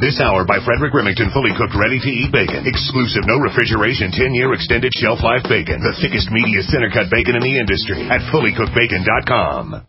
This hour by Frederick Remington, fully cooked, ready-to-eat bacon. Exclusive, no refrigeration, 10-year extended shelf life bacon. The thickest, meatiest center-cut bacon in the industry at fullycookedbacon.com.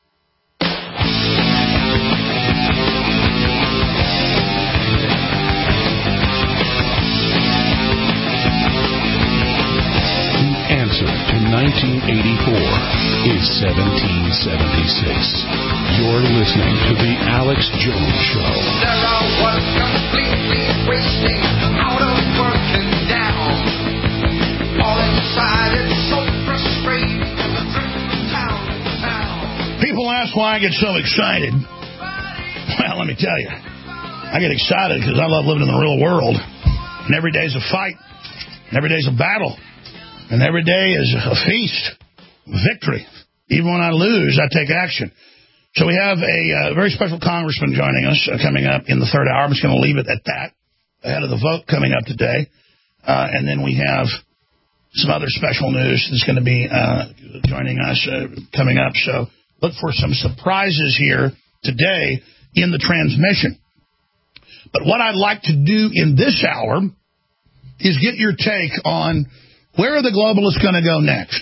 The answer to 1984 is 1776. You're listening to The Alex Jones Show. There I was completely wasting, out of work and down. All inside, it's so frustrating, the dream town to town. People ask why I get so excited. Well, let me tell you. I get excited because I love living in the real world. And every day's a fight. And every day's a battle. And every day is a feast. Victory. Even when I lose, I take action. So we have a very special congressman joining us coming up in the third hour. I'm just going to leave it at that, ahead of the vote coming up today. And then we have some other special news that's going to be joining us coming up. So look for some surprises here today in the transmission. But what I'd like to do in this hour is get your take on where are the globalists going to go next.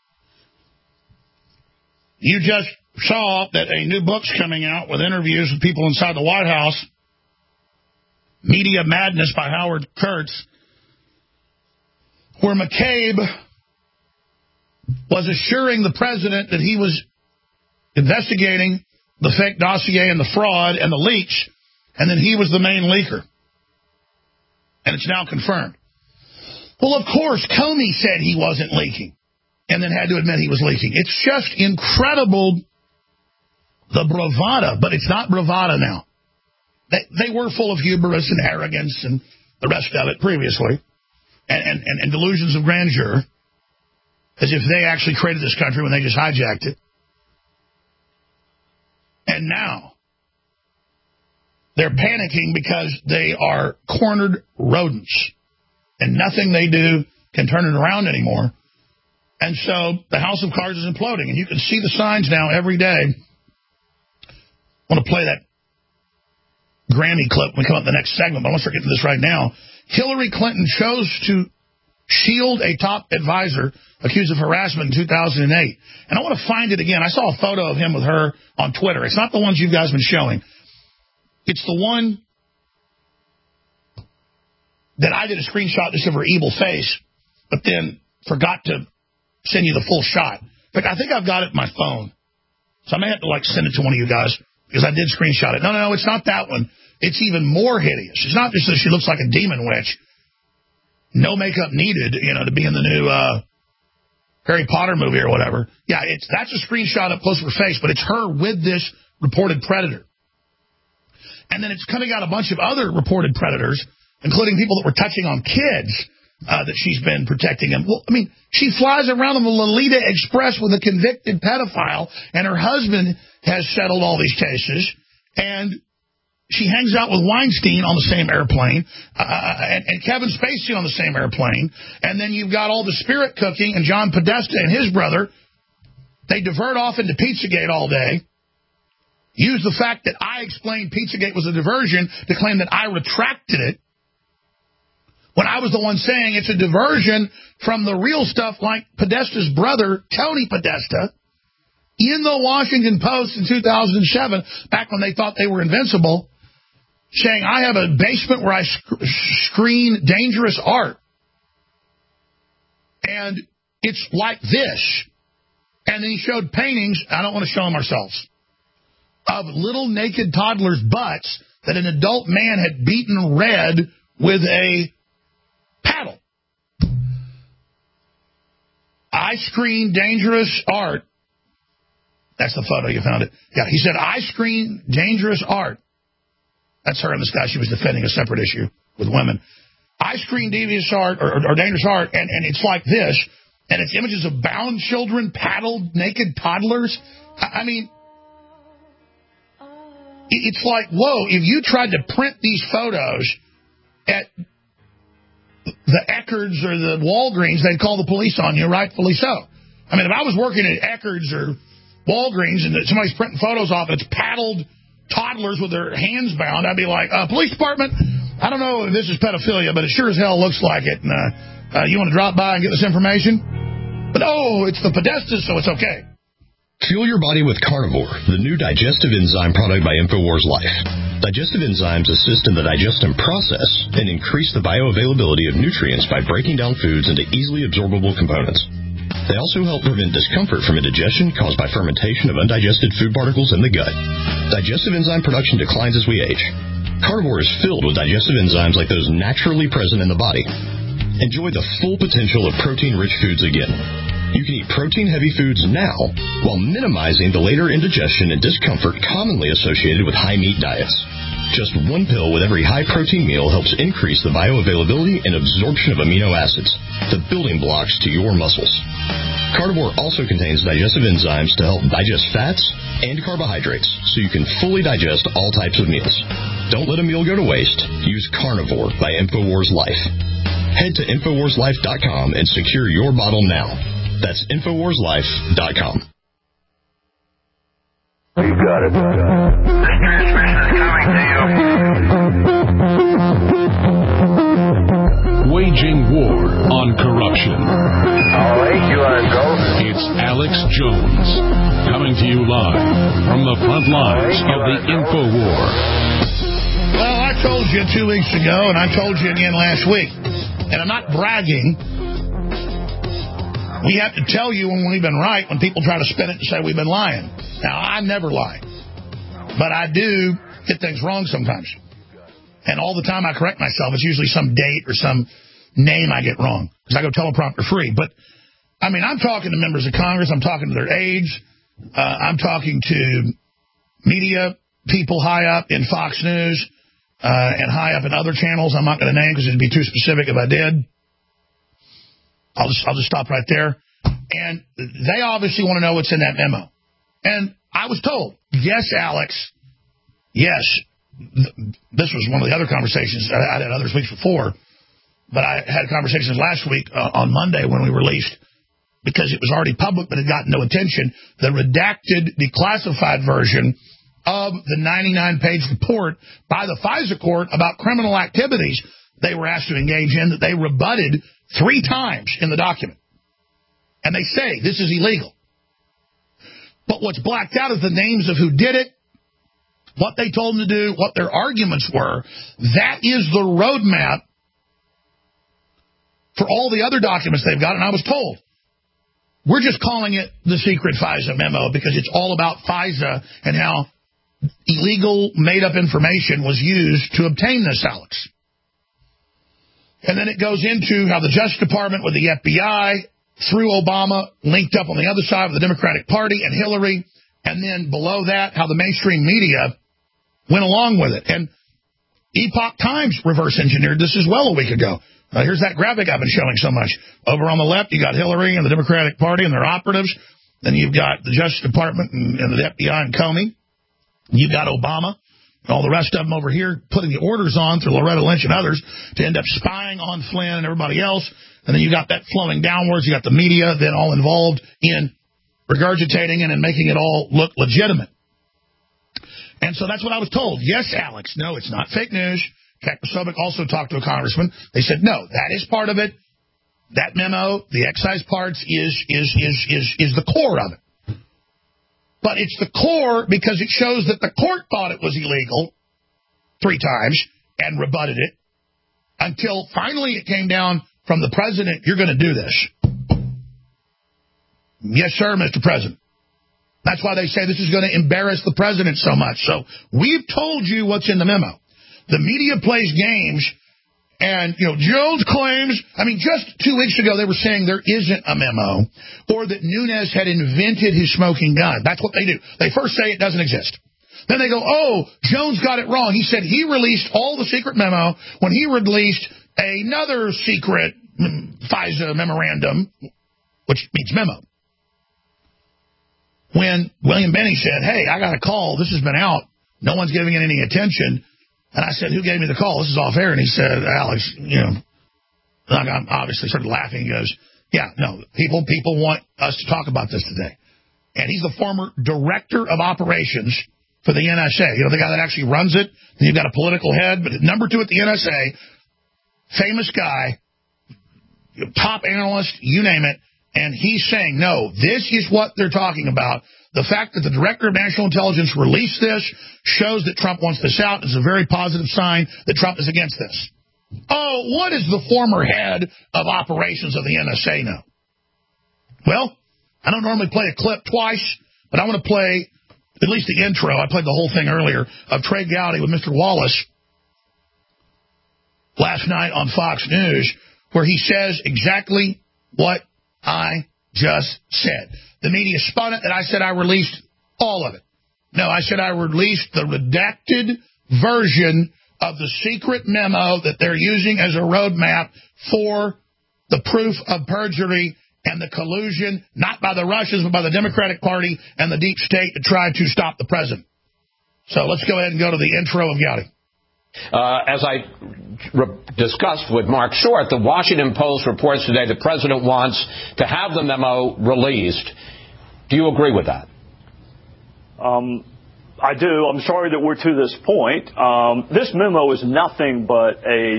You just saw that a new book's coming out with interviews with people inside the White House, Media Madness by Howard Kurtz, where McCabe was assuring the president that he was investigating the fake dossier and the fraud and the leaks, and then he was the main leaker. And it's now confirmed. Well, of course, Comey said he wasn't leaking and then had to admit he was leaking. It's just incredible, the bravado, but it's not bravado now. They were full of hubris and arrogance and the rest of it previously, and delusions of grandeur, as if they actually created this country when they just hijacked it. And now they're panicking because they are cornered rodents, and nothing they do can turn it around anymore. And so the House of Cards is imploding, and you can see the signs now every day. I want to play that Grammy clip when we come up in the next segment, but I want to get to this right now. Hillary Clinton chose to shield a top advisor accused of harassment in 2008. And I want to find it again. I saw a photo of him with her on Twitter. It's not the ones you guys have been showing. It's the one that I did a screenshot just of her evil face, but then forgot to send you the full shot. In fact, I think I've got it in my phone. So I may have to send it to one of you guys because I did screenshot it. No, it's not that one. It's even more hideous. It's not just that she looks like a demon witch. No makeup needed, to be in the new Harry Potter movie or whatever. Yeah, that's a screenshot up close to her face, but it's her with this reported predator. And then it's coming out a bunch of other reported predators, including people that were touching on kids that she's been protecting. And well, I mean, she flies around on the Lolita Express with a convicted pedophile, and her husband has settled all these cases, and she hangs out with Weinstein on the same airplane, and Kevin Spacey on the same airplane, and then you've got all the spirit cooking, and John Podesta and his brother, they divert off into Pizzagate all day, use the fact that I explained Pizzagate was a diversion to claim that I retracted it, when I was the one saying it's a diversion from the real stuff, like Podesta's brother, Tony Podesta, in the Washington Post in 2007, back when they thought they were invincible, saying I have a basement where I screen dangerous art. And it's like this. And then he showed paintings, I don't want to show them ourselves, of little naked toddlers' butts that an adult man had beaten red with a paddle. I screen dangerous art. That's the photo, you found it. Yeah, he said, I screen dangerous art. That's her in the sky. She was defending a separate issue with women. I screen devious art or dangerous art, and it's like this, and it's images of bound children, paddled, naked toddlers. I mean, it's like, whoa, if you tried to print these photos at the Eckerd's or the Walgreens, they'd call the police on you, rightfully so. I mean, if I was working at Eckerd's or Walgreens and somebody's printing photos off and it's paddled toddlers with their hands bound, I'd be like, police department, I don't know if this is pedophilia, but it sure as hell looks like it. And you want to drop by and get this information? But, it's the Podestas, so it's okay. Fuel your body with Carnivore, the new digestive enzyme product by InfoWars Life. Digestive enzymes assist in the digestion process and increase the bioavailability of nutrients by breaking down foods into easily absorbable components. They also help prevent discomfort from indigestion caused by fermentation of undigested food particles in the gut. Digestive enzyme production declines as we age. Carnivore is filled with digestive enzymes like those naturally present in the body. Enjoy the full potential of protein-rich foods again. You can eat protein-heavy foods now while minimizing the later indigestion and discomfort commonly associated with high-meat diets. Just one pill with every high-protein meal helps increase the bioavailability and absorption of amino acids, the building blocks to your muscles. Carnivore also contains digestive enzymes to help digest fats and carbohydrates so you can fully digest all types of meals. Don't let a meal go to waste. Use Carnivore by InfoWars Life. Head to InfoWarsLife.com and secure your bottle now. That's InfoWarsLife.com. You got it. This transmission is coming to you. Waging war on corruption. All right, you want to go? It's Alex Jones, coming to you live from the front lines of the InfoWar. Well, I told you 2 weeks ago, and I told you again last week, and I'm not bragging. We have to tell you when we've been right when people try to spin it and say we've been lying. Now, I never lie. But I do get things wrong sometimes. And all the time I correct myself. It's usually some date or some name I get wrong. Because I go teleprompter free. But, I mean, I'm talking to members of Congress. I'm talking to their aides. I'm talking to media people high up in Fox News and high up in other channels I'm not going to name because it would be too specific if I did. I'll just stop right there. And they obviously want to know what's in that memo. And I was told, yes, Alex, yes. This was one of the other conversations. I had others weeks before. But I had conversations last week on Monday when we released, because it was already public but it got no attention, the redacted, declassified version of the 99-page report by the FISA court about criminal activities they were asked to engage in that they rebutted 3 times in the document. And they say this is illegal. But what's blacked out is the names of who did it, what they told them to do, what their arguments were. That is the roadmap for all the other documents they've got. And I was told, we're just calling it the secret FISA memo because it's all about FISA and how illegal, made-up information was used to obtain this, Alex. And then it goes into how the Justice Department with the FBI, through Obama, linked up on the other side with the Democratic Party and Hillary, and then below that, how the mainstream media went along with it. And Epoch Times reverse engineered this as well a week ago. Here's that graphic I've been showing so much. Over on the left, you got Hillary and the Democratic Party and their operatives. Then you've got the Justice Department and the FBI and Comey. You've got Obama and all the rest of them over here putting the orders on through Loretta Lynch and others to end up spying on Flynn and everybody else. And then you got that flowing downwards. You got the media then all involved in regurgitating and in making it all look legitimate. And so that's what I was told. Yes, Alex. No, it's not fake news. Jack Posobiec also talked to a congressman. They said, no, that is part of it. That memo, the excise parts, is the core of it. But it's the core because it shows that the court thought it was illegal 3 times and rebutted it until finally it came down from the president, you're going to do this. Yes, sir, Mr. President. That's why they say this is going to embarrass the president so much. So we've told you what's in the memo. The media plays games, and, Jones claims, just 2 weeks ago they were saying there isn't a memo, or that Nunes had invented his smoking gun. That's what they do. They first say it doesn't exist. Then they go, Jones got it wrong. He said he released all the secret memo when he released another secret FISA memorandum, which means memo. When William Benny said, hey, I got a call. This has been out. No one's giving it any attention. And I said, who gave me the call? This is off air. And he said, Alex, I'm obviously started laughing. He goes, yeah, no, people want us to talk about this today. And he's the former director of operations for the NSA. You know, the guy that actually runs it. Then you've got a political head, but number 2 at the NSA, famous guy, top analyst, you name it, and he's saying, no, this is what they're talking about. The fact that the Director of National Intelligence released this shows that Trump wants this out. It's a very positive sign that Trump is against this. Oh, what does the former head of operations of the NSA know? Well, I don't normally play a clip twice, but I want to play at least the intro. I played the whole thing earlier of Trey Gowdy with Mr. Wallace last night on Fox News, where he says exactly what I just said. The media spun it that I said I released all of it. No, I said I released the redacted version of the secret memo that they're using as a roadmap for the proof of perjury and the collusion, not by the Russians, but by the Democratic Party and the deep state to try to stop the president. So let's go ahead and go to the intro of Gowdy. As I discussed with Mark Short, the Washington Post reports today the president wants to have the memo released. Do you agree with that? I do. I'm sorry that we're to this point. This memo is nothing but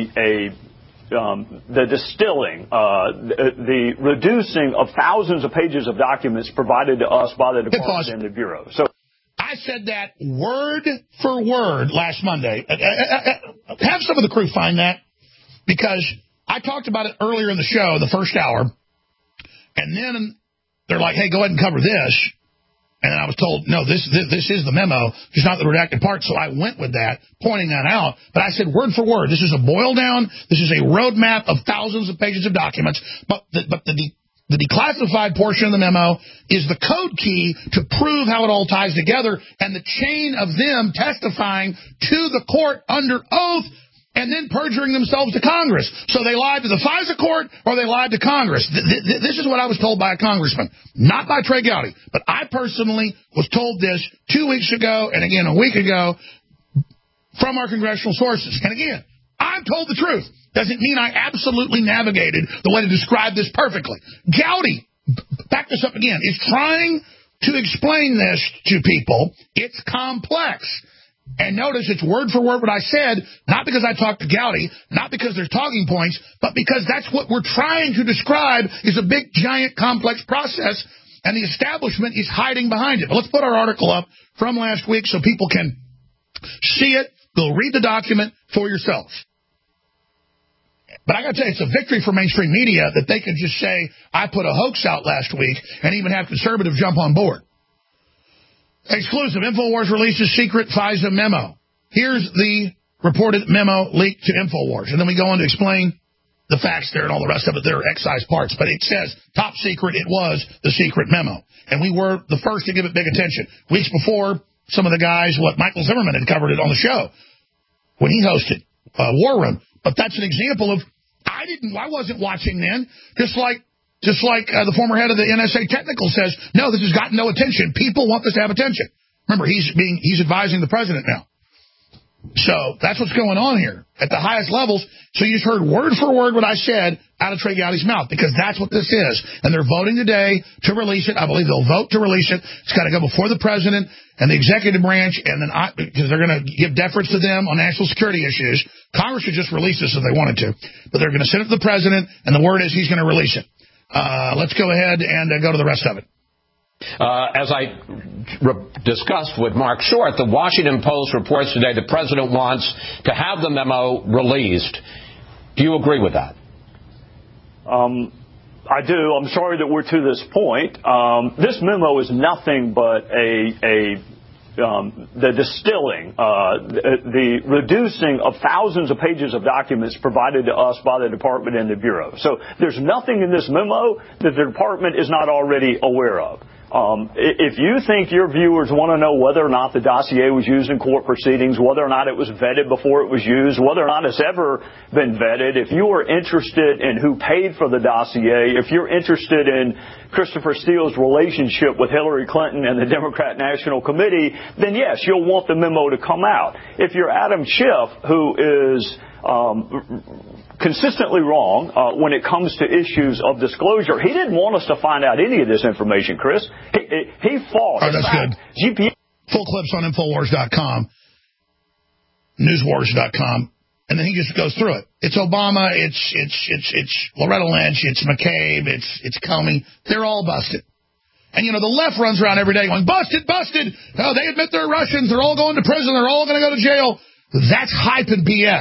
the distilling, the reducing of thousands of pages of documents provided to us by the Department and the Bureau. So I said that word for word last Monday. Have some of the crew find that, because I talked about it earlier in the show, the first hour, and then they're like, hey, go ahead and cover this. And then I was told, no, this is the memo, just not the redacted part. So I went with that, pointing that out. But I said word for word, this is a boil down. This is a roadmap of thousands of pages of documents. But the declassified portion of the memo is the code key to prove how it all ties together, and the chain of them testifying to the court under oath and then perjuring themselves to Congress. So they lied to the FISA court or they lied to Congress. This is what I was told by a congressman, not by Trey Gowdy. But I personally was told this 2 weeks ago and again a week ago from our congressional sources. And again, I'm told the truth. Doesn't mean I absolutely navigated the way to describe this perfectly. Gowdy, back this up again, is trying to explain this to people. It's complex. And notice it's word for word what I said, not because I talked to Gowdy, not because there's talking points, but because that's what we're trying to describe is a big, giant, complex process, and the establishment is hiding behind it. But let's put our article up from last week so people can see it. Go read the document for yourselves. But I got to tell you, it's a victory for mainstream media that they could just say, I put a hoax out last week, and even have conservatives jump on board. Exclusive. InfoWars releases secret FISA memo. Here's the reported memo leaked to InfoWars. And then we go on to explain the facts there and all the rest of it. There are excise parts. But it says, top secret, it was the secret memo. And we were the first to give it big attention. Weeks before, some of the guys, Michael Zimmerman had covered it on the show when he hosted War Room. But that's an example of, I wasn't watching then, just like the former head of the NSA technical says, no, this has gotten no attention. People want this to have attention. Remember, he's advising the president now. So that's what's going on here at the highest levels. So you just heard word for word what I said out of Trey Gowdy's mouth, because that's what this is. And they're voting today to release it. I believe they'll vote to release it. It's got to go before the president and the executive branch, and then because they're going to give deference to them on national security issues. Congress should just release this if they wanted to, but they're going to send it to the president, and the word is he's going to release it. Let's go ahead and go to the rest of it. As I discussed with Mark Short, the Washington Post reports today the president wants to have the memo released. Do you agree with that? I do. I'm sorry that we're to this point. This memo is nothing but the distilling, the reducing of thousands of pages of documents provided to us by the Department and the Bureau. So there's nothing in this memo that the Department is not already aware of. If you think your viewers want to know whether or not the dossier was used in court proceedings, whether or not it was vetted before it was used, whether or not it's ever been vetted, if you are interested in who paid for the dossier, if you're interested in Christopher Steele's relationship with Hillary Clinton and the Democrat National Committee, then yes, you'll want the memo to come out. If you're Adam Schiff, who is consistently wrong when it comes to issues of disclosure, he didn't want us to find out any of this information, Chris. He fought. Oh, that's good. Full clips on Infowars.com, Newswars.com, and then he just goes through it. It's Obama, it's Loretta Lynch, it's McCabe, it's Comey. They're all busted. And, you know, the left runs around every day going, busted, busted. Oh, they admit they're Russians. They're all going to prison. They're all going to go to jail. That's hype and BS.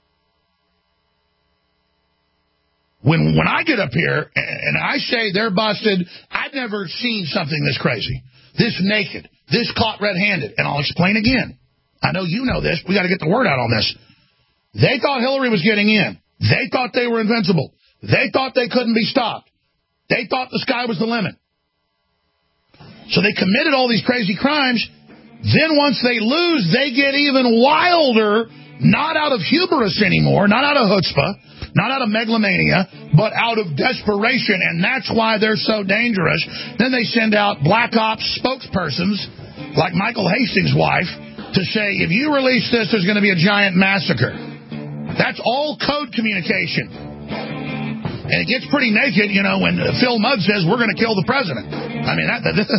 When I get up here and I say they're busted, I've never seen something this crazy, this naked, this caught red-handed. And I'll explain again. I know you know this. We got to get the word out on this. They thought Hillary was getting in. They thought they were invincible. They thought they couldn't be stopped. They thought the sky was the limit. So they committed all these crazy crimes. Then once they lose, they get even wilder, not out of hubris anymore, not out of chutzpah, not out of megalomania, but out of desperation, and that's why they're so dangerous. Then they send out black ops spokespersons, like Michael Hastings' wife, to say, if you release this, there's going to be a giant massacre. That's all code communication. And it gets pretty naked, you know, when Phil Mudd says, we're going to kill the president. I mean,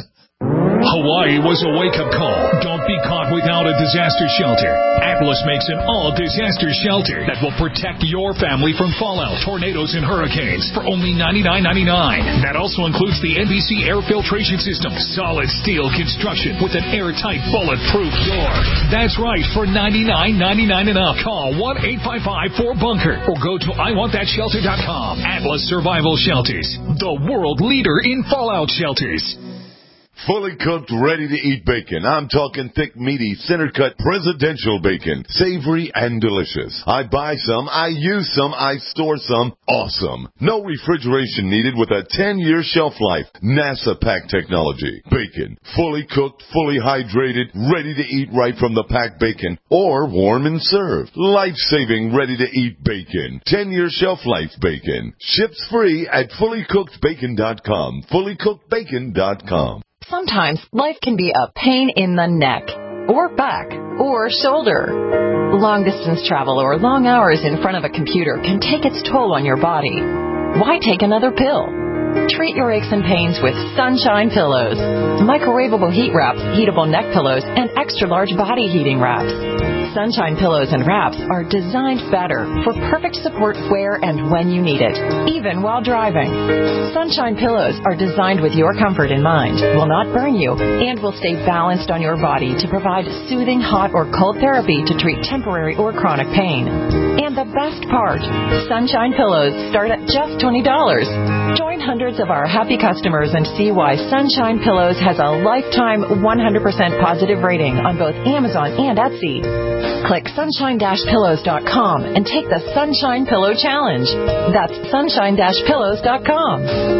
Hawaii was a wake-up call. Don't be caught without a disaster shelter. Atlas makes an all-disaster shelter that will protect your family from fallout, tornadoes, and hurricanes for only $99.99. That also includes the NBC air filtration system, solid steel construction with an airtight, bulletproof door. That's right, for $99.99 and up. Call 1-855-4BUNKER or go to IWantThatShelter.com. Atlas Survival Shelters, the world leader in fallout shelters. Fully cooked, ready-to-eat bacon. I'm talking thick, meaty, center-cut presidential bacon. Savory and delicious. I buy some, I use some, I store some. Awesome. No refrigeration needed with a 10-year shelf life. NASA pack technology. Bacon. Fully cooked, fully hydrated, ready to eat right from the packed bacon. Or warm and served. Life-saving, ready-to-eat bacon. 10-year shelf life bacon. Ships free at fullycookedbacon.com. Fullycookedbacon.com. Sometimes life can be a pain in the neck, or back, or shoulder. Long-distance travel or long hours in front of a computer can take its toll on your body. Why take another pill? Treat your aches and pains with Sunshine Pillows. Microwavable heat wraps, heatable neck pillows, and extra-large body heating wraps. Sunshine Pillows and Wraps are designed better for perfect support where and when you need it, even while driving. Sunshine Pillows are designed with your comfort in mind, will not burn you, and will stay balanced on your body to provide soothing hot or cold therapy to treat temporary or chronic pain. And the best part, Sunshine Pillows start at just $20. Join hundreds of our happy customers and see why Sunshine Pillows has a lifetime 100% positive rating on both Amazon and Etsy. Click sunshine-pillows.com and take the Sunshine Pillow Challenge. That's sunshine-pillows.com.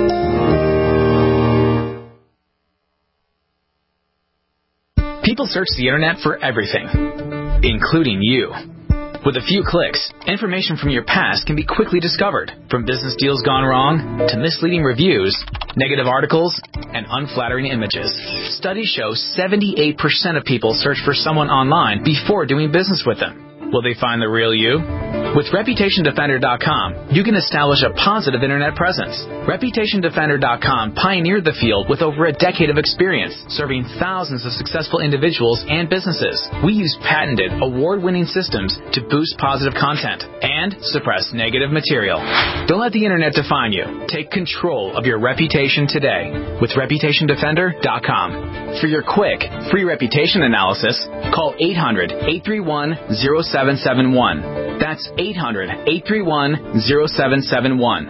People search the internet for everything, including you. With a few clicks, information from your past can be quickly discovered, from business deals gone wrong to misleading reviews, negative articles, and unflattering images. Studies show 78% of people search for someone online before doing business with them. Will they find the real you? With ReputationDefender.com, you can establish a positive internet presence. ReputationDefender.com pioneered the field with over a decade of experience, serving thousands of successful individuals and businesses. We use patented, award-winning systems to boost positive content and suppress negative material. Don't let the internet define you. Take control of your reputation today with ReputationDefender.com. For your quick, free reputation analysis, call 800-831-0771. That's 800-831-0771.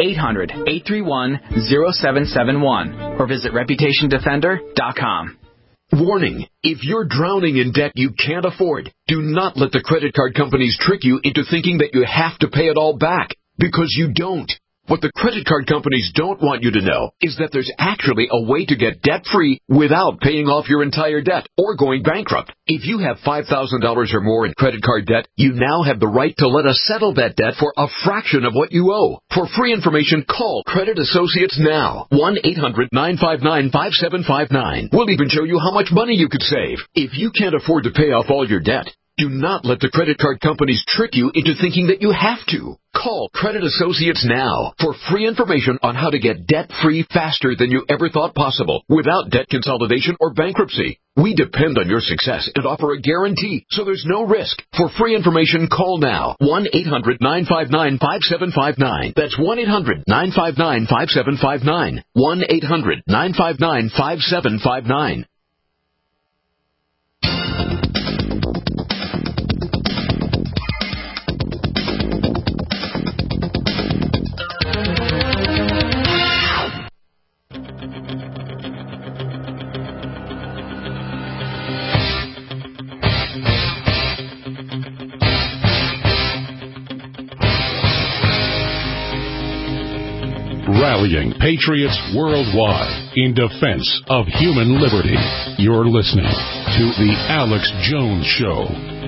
800-831-0771. Or visit ReputationDefender.com. Warning, if you're drowning in debt you can't afford, do not let the credit card companies trick you into thinking that you have to pay it all back, because you don't. What the credit card companies don't want you to know is that there's actually a way to get debt-free without paying off your entire debt or going bankrupt. If you have $5,000 or more in credit card debt, you now have the right to let us settle that debt for a fraction of what you owe. For free information, call Credit Associates now. 1-800-959-5759. We'll even show you how much money you could save. If you can't afford to pay off all your debt, Do not let the credit card companies trick you into thinking that you have to. Call Credit Associates now for free information on how to get debt-free faster than you ever thought possible without debt consolidation or bankruptcy. We depend on your success and offer a guarantee, so there's no risk. For free information, call now. 1-800-959-5759. That's 1-800-959-5759. 1-800-959-5759. Rallying patriots worldwide in defense of human liberty. You're listening to The Alex Jones Show.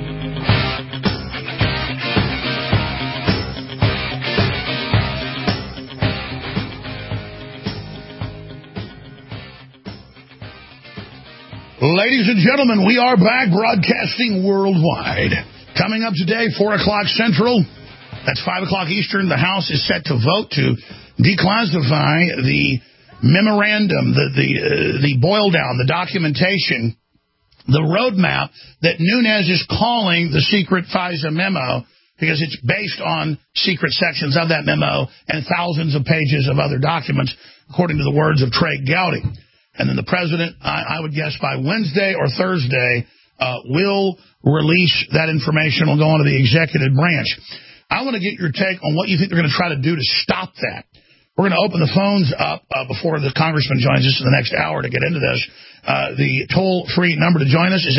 Ladies and gentlemen, we are back broadcasting worldwide. Coming up today, 4 o'clock Central. That's 5 o'clock Eastern. The House is set to vote to declassify the memorandum, the boil down, the documentation, the roadmap that Nunes is calling the secret FISA memo, because it's based on secret sections of that memo and thousands of pages of other documents, according to the words of Trey Gowdy. And then the president, I would guess by Wednesday or Thursday, will release that information. Will go on to the executive branch. I want to get your take on what you think they're going to try to do to stop that. We're going to open the phones up before the congressman joins us in the next hour to get into this. The toll-free number to join us is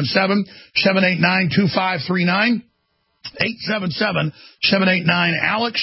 877-789-2539, 877-789-ALEX,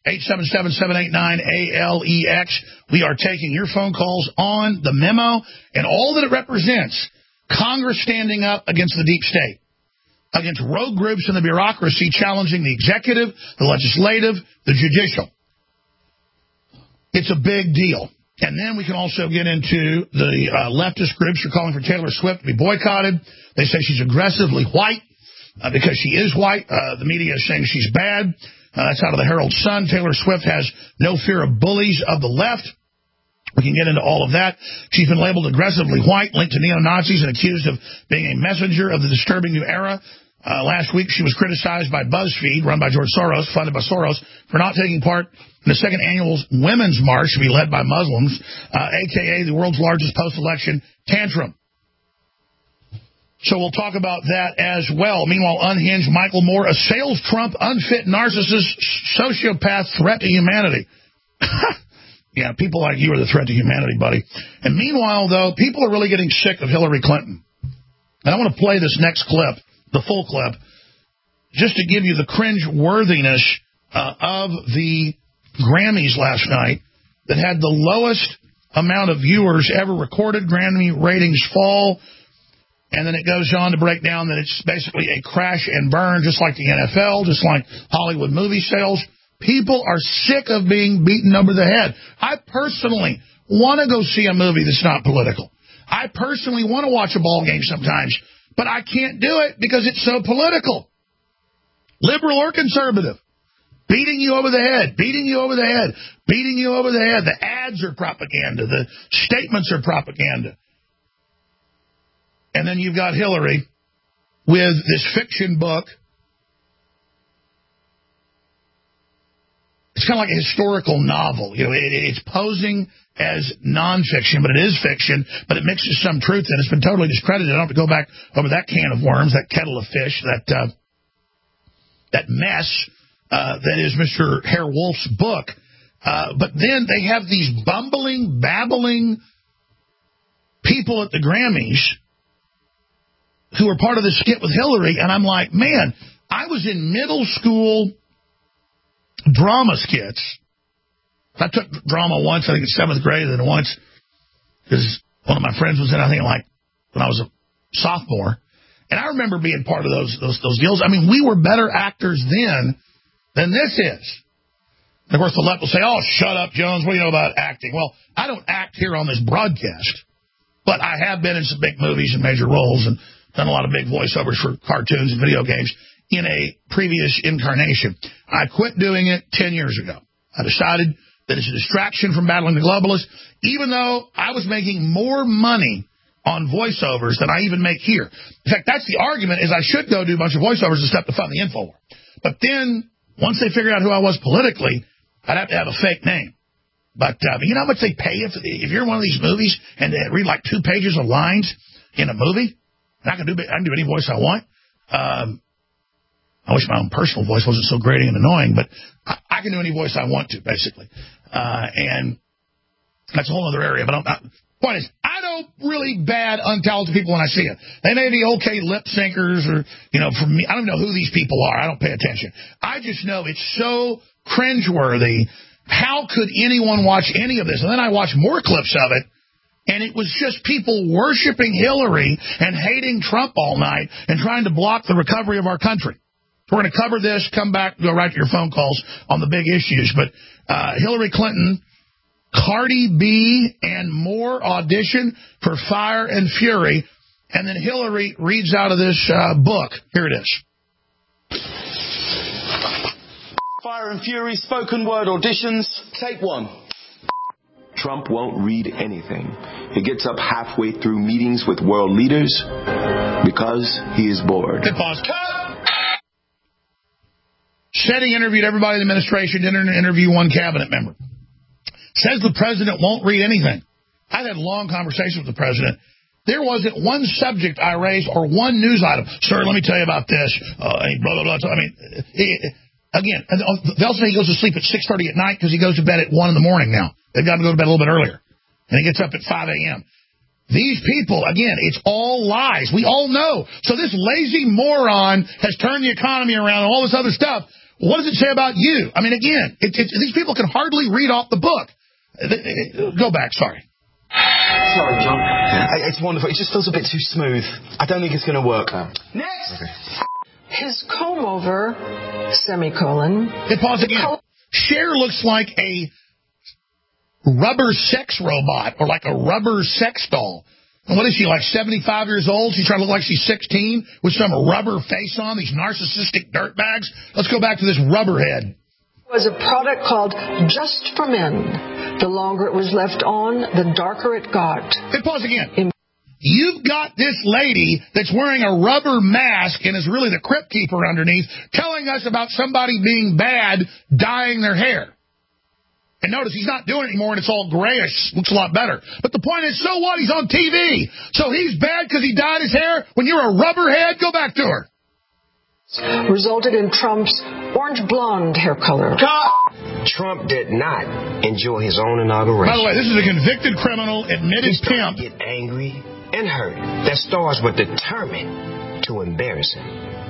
877-789-ALEX. We are taking your phone calls on the memo and all that it represents. Congress standing up against the deep state, against rogue groups in the bureaucracy challenging the executive, the legislative, the judicial. It's a big deal. And then we can also get into the leftist groups who are calling for Taylor Swift to be boycotted. They say she's aggressively white because she is white. The media is saying she's bad. That's out of the Herald Sun. Taylor Swift has no fear of bullies of the left. We can get into all of that. She's been labeled aggressively white, linked to neo-Nazis, and accused of being a messenger of the disturbing new era. Last week, she was criticized by BuzzFeed, run by George Soros, funded by Soros, for not taking part in the second annual Women's March to be led by Muslims, a.k.a. the world's largest post-election tantrum. So we'll talk about that as well. Meanwhile, unhinged Michael Moore assails Trump, unfit narcissist, sociopath, threat to humanity. Yeah, people like you are the threat to humanity, buddy. And meanwhile, though, people are really getting sick of Hillary Clinton. And I want to play this next clip, the full clip, just to give you the cringe-worthiness of the Grammys last night that had the lowest amount of viewers ever recorded. Grammy ratings fall. And then it goes on to break down that it's basically a crash and burn, just like the NFL, just like Hollywood movie sales. People are sick of being beaten over the head. I personally want to go see a movie that's not political. I personally want to watch a ball game sometimes, but I can't do it because it's so political. Liberal or conservative. Beating you over the head, beating you over the head, beating you over the head. The ads are propaganda. The statements are propaganda. And then you've got Hillary with this fiction book. It's kind of like a historical novel. You know, it's posing as nonfiction, but it is fiction, but it mixes some truth in. It's been totally discredited. I don't have to go back over that can of worms, that kettle of fish, that mess that is Mr. Herr Wolf's book. But then they have these bumbling, babbling people at the Grammys who are part of this skit with Hillary, and I'm like, man, I was in middle school drama skits. I took drama once, I think in 7th grade, and then once because one of my friends was in, I think, like when I was a sophomore. And I remember being part of those deals. I mean, we were better actors then than this is. And of course, the left will say, oh, shut up, Jones. What do you know about acting? Well, I don't act here on this broadcast, but I have been in some big movies and major roles and done a lot of big voiceovers for cartoons and video games in a previous incarnation. I quit doing it 10 years ago. I decided that it's a distraction from battling the globalists, even though I was making more money on voiceovers than I even make here. In fact, that's the argument, is I should go do a bunch of voiceovers and stuff to fund the InfoWar. But then, once they figured out who I was politically, I'd have to have a fake name. But you know how much they pay if you're in one of these movies and they read like 2 pages of lines in a movie? And I can do any voice I want. I wish my own personal voice wasn't so grating and annoying, but I can do any voice I want to, basically. And that's a whole other area. But point is, I don't really bad untalented people when I see it. They may be okay lip syncers or, for me, I don't know who these people are. I don't pay attention. I just know it's so cringeworthy. How could anyone watch any of this? And then I watch more clips of it, and it was just people worshiping Hillary and hating Trump all night and trying to block the recovery of our country. We're going to cover this, come back, go right to your phone calls on the big issues. But Hillary Clinton, Cardi B, and more audition for Fire and Fury. And then Hillary reads out of this book. Here it is. Fire and Fury spoken word auditions. Take 1. Trump won't read anything. He gets up halfway through meetings with world leaders because he is bored. Good pause. Said he interviewed everybody in the administration, didn't interview one cabinet member. Says the president won't read anything. I've had long conversations with the president. There wasn't one subject I raised or one news item. Sir, let me tell you about this. Blah, blah, blah. I mean, again, they'll say he goes to sleep at 6:30 at night because he goes to bed at 1 in the morning now. They've got to go to bed a little bit earlier. And he gets up at 5 a.m. These people, again, it's all lies. We all know. So this lazy moron has turned the economy around and all this other stuff. What does it say about you? I mean, again, these people can hardly read off the book. Go back, sorry. Sorry, John. It's wonderful. It just feels a bit too smooth. I don't think it's going to work. Next! Okay. His comb-over, semicolon. Hey, pause again. Cher looks like a rubber sex robot or like a rubber sex doll. And what is she, like 75 years old? She's trying to look like she's 16 with some rubber face on, these narcissistic dirtbags. Let's go back to this rubberhead. Was a product called Just for Men. The longer it was left on, the darker it got. Hey, pause again. You've got this lady that's wearing a rubber mask and is really the crypt keeper underneath telling us about somebody being bad dyeing their hair. And notice he's not doing it anymore and it's all grayish. Looks a lot better. But the point is, so what? He's on TV. So he's bad because he dyed his hair? When you're a rubberhead, go back to her. Resulted in Trump's orange blonde hair color. Trump did not enjoy his own inauguration. By the way, this is a convicted criminal, admitted pimp. Get angry and hurt. That stars were determined to embarrass him.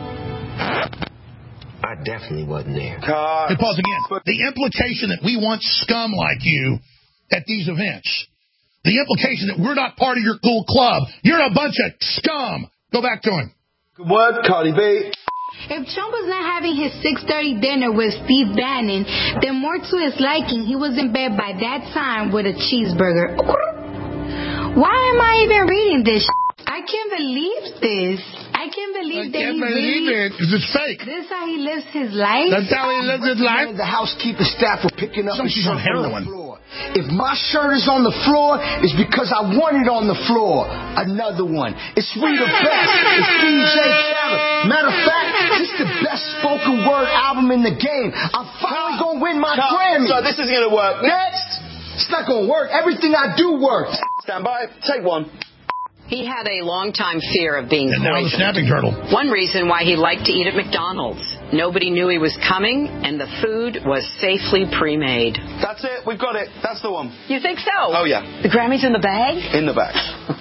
I definitely wasn't there. Hey, pause again. The implication that we want scum like you at these events. The implication that we're not part of your cool club. You're a bunch of scum. Go back to him. Good word, Cardi B. If Trump was not having his 6:30 dinner with Steve Bannon, then more to his liking, he was in bed by that time with a cheeseburger. Why am I even reading this? I can't believe this. I can't believe that he believe it because it's fake. This is how he lives his life? That's how he lives his life? The housekeeper staff were picking up she's on heroin. If my shirt is on the floor, it's because I want it on the floor. Another one. It's Rita Best. It's DJ Khaled. Matter of fact, this is the best spoken word album in the game. I'm finally going to win my Grammy. So this is going to work. Next. It's not going to work. Everything I do works. Stand by. Take 1. He had a long-time fear of being poisoned. And now the snapping turtle. One reason why he liked to eat at McDonald's. Nobody knew he was coming, and the food was safely pre-made. That's it. We've got it. That's the one. You think so? Oh, yeah. The Grammy's in the bag? In the bag.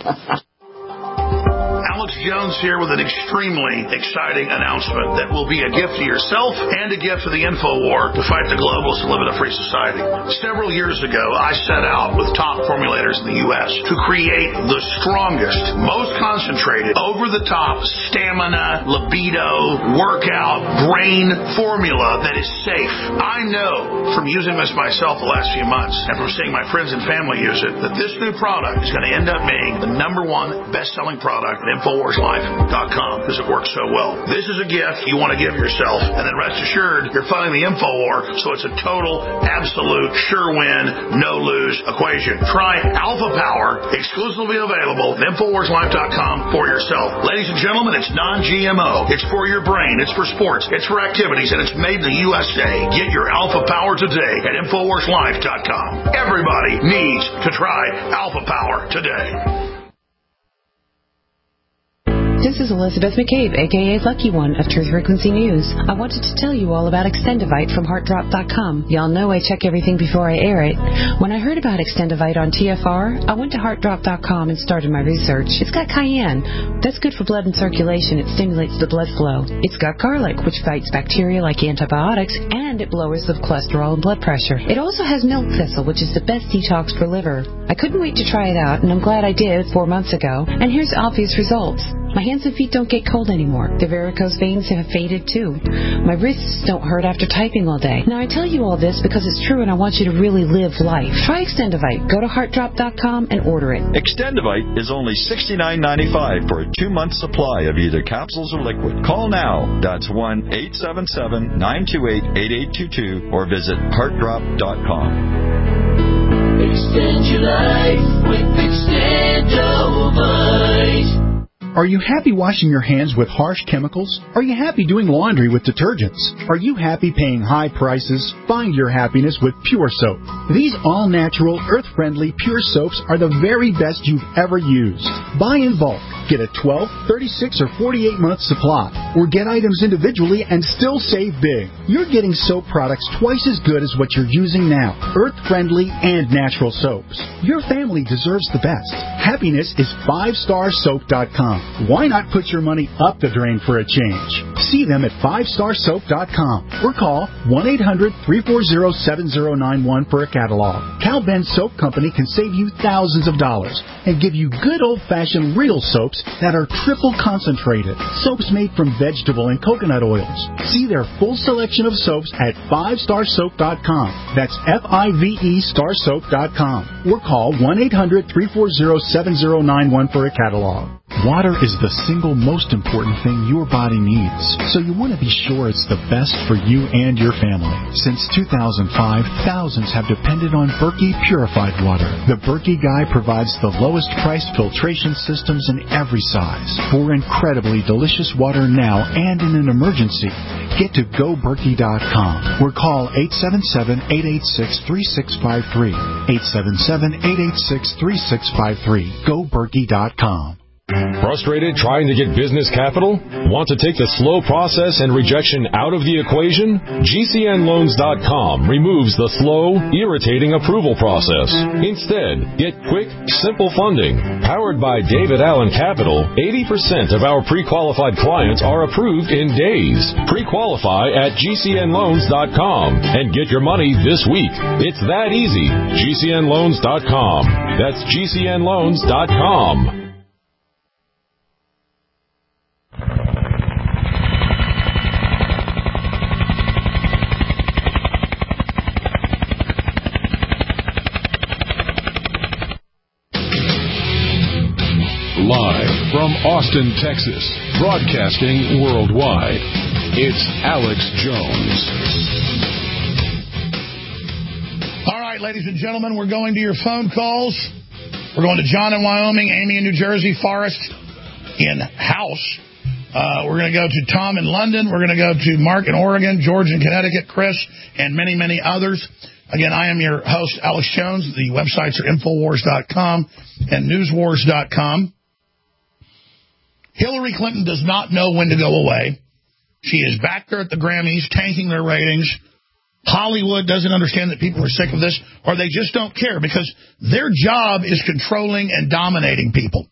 Alex Jones here with an extremely exciting announcement that will be a gift to yourself and a gift to the InfoWar to fight the globalists and live in a free society. Several years ago, I set out with top formulators in the U.S. to create the strongest, most concentrated, over-the-top stamina, libido, workout, brain formula that is safe. I know from using this myself the last few months and from seeing my friends and family use it that this new product is going to end up being the #1 best-selling product in InfoWars InfoWarsLife.com because it works so well. This is a gift you want to give yourself, and then rest assured you're fighting the InfoWar, so it's a total, absolute, sure win, no lose equation. Try Alpha Power, exclusively available at InfoWarsLife.com for yourself. Ladies and gentlemen, it's non-GMO. It's for your brain. It's for sports. It's for activities, and it's made in the USA. Get your Alpha Power today at InfoWarsLife.com. Everybody needs to try Alpha Power today. This is Elizabeth McCabe, a.k.a. Lucky One of Truth Frequency News. I wanted to tell you all about Extendivite from HeartDrop.com. Y'all know I check everything before I air it. When I heard about Extendivite on TFR, I went to HeartDrop.com and started my research. It's got cayenne. That's good for blood and circulation. It stimulates the blood flow. It's got garlic, which fights bacteria like antibiotics, and it lowers the cholesterol and blood pressure. It also has milk thistle, which is the best detox for liver. I couldn't wait to try it out, and I'm glad I did 4 months ago. And here's obvious results. My hands and feet don't get cold anymore. The varicose veins have faded too. My wrists don't hurt after typing all day. Now I tell you all this because it's true and I want you to really live life. Try Extendivite. Go to HeartDrop.com and order it. Extendivite is only $69.95 for a 2-month supply of either capsules or liquid. Call now. That's 1-877-928-8822 or visit HeartDrop.com. Extend your life with Extendivite. Are you happy washing your hands with harsh chemicals? Are you happy doing laundry with detergents? Are you happy paying high prices? Find your happiness with Pure Soap. These all-natural, earth-friendly Pure Soaps are the very best you've ever used. Buy in bulk. Get a 12, 36, or 48-month supply. Or get items individually and still save big. You're getting soap products twice as good as what you're using now. Earth-friendly and natural soaps. Your family deserves the best. Happiness is 5starsoap.com. Why not put your money up the drain for a change? See them at 5starsoap.com or call 1-800-340-7091 for a catalog. Cal Ben Soap Company can save you thousands of dollars and give you good old-fashioned real soaps that are triple concentrated. Soaps made from vegetable and coconut oils. See their full selection of soaps at 5starsoap.com. That's F-I-V-E starsoap.com or call 1-800-340-7091 for a catalog. Water is the single most important thing your body needs, so you want to be sure it's the best for you and your family. Since 2005, thousands have depended on Berkey purified water. The Berkey Guy provides the lowest priced filtration systems in every size. For incredibly delicious water now and in an emergency, get to GoBerkey.com or call 877-886-3653. 877-886-3653. GoBerkey.com. Frustrated trying to get business capital? Want to take the slow process and rejection out of the equation? GCNLoans.com removes the slow, irritating approval process. Instead, get quick, simple funding. Powered by David Allen Capital, 80% of our pre-qualified clients are approved in days. Pre-qualify at GCNLoans.com and get your money this week. It's that easy. GCNLoans.com. That's GCNLoans.com. Live from Austin, Texas, broadcasting worldwide, it's Alex Jones. All right, ladies and gentlemen, we're going to your phone calls. We're going to John in Wyoming, Amy in New Jersey, Forrest in House. We're going to go to Tom in London. We're going to go to Mark in Oregon, George in Connecticut, Chris, and many, many others. Again, I am your host, Alex Jones. The websites are Infowars.com and Newswars.com. Hillary Clinton does not know when to go away. She is back there at the Grammys, tanking their ratings. Hollywood doesn't understand that people are sick of this, or they just don't care, because their job is controlling and dominating people.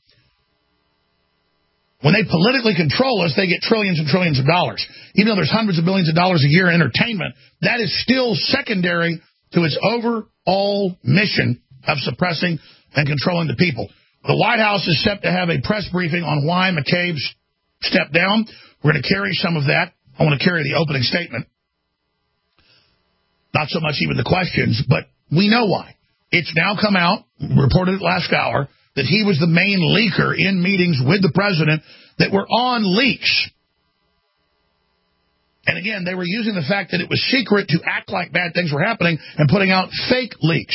When they politically control us, they get trillions and trillions of dollars. Even though there's hundreds of billions of dollars a year in entertainment, that is still secondary to its overall mission of suppressing and controlling the people. The White House is set to have a press briefing on why McCabe stepped down. We're going to carry some of that. I want to carry the opening statement. Not so much even the questions, but we know why. It's now come out, reported it last hour, that he was the main leaker in meetings with the president that were on leaks. And again, they were using the fact that it was secret to act like bad things were happening and putting out fake leaks.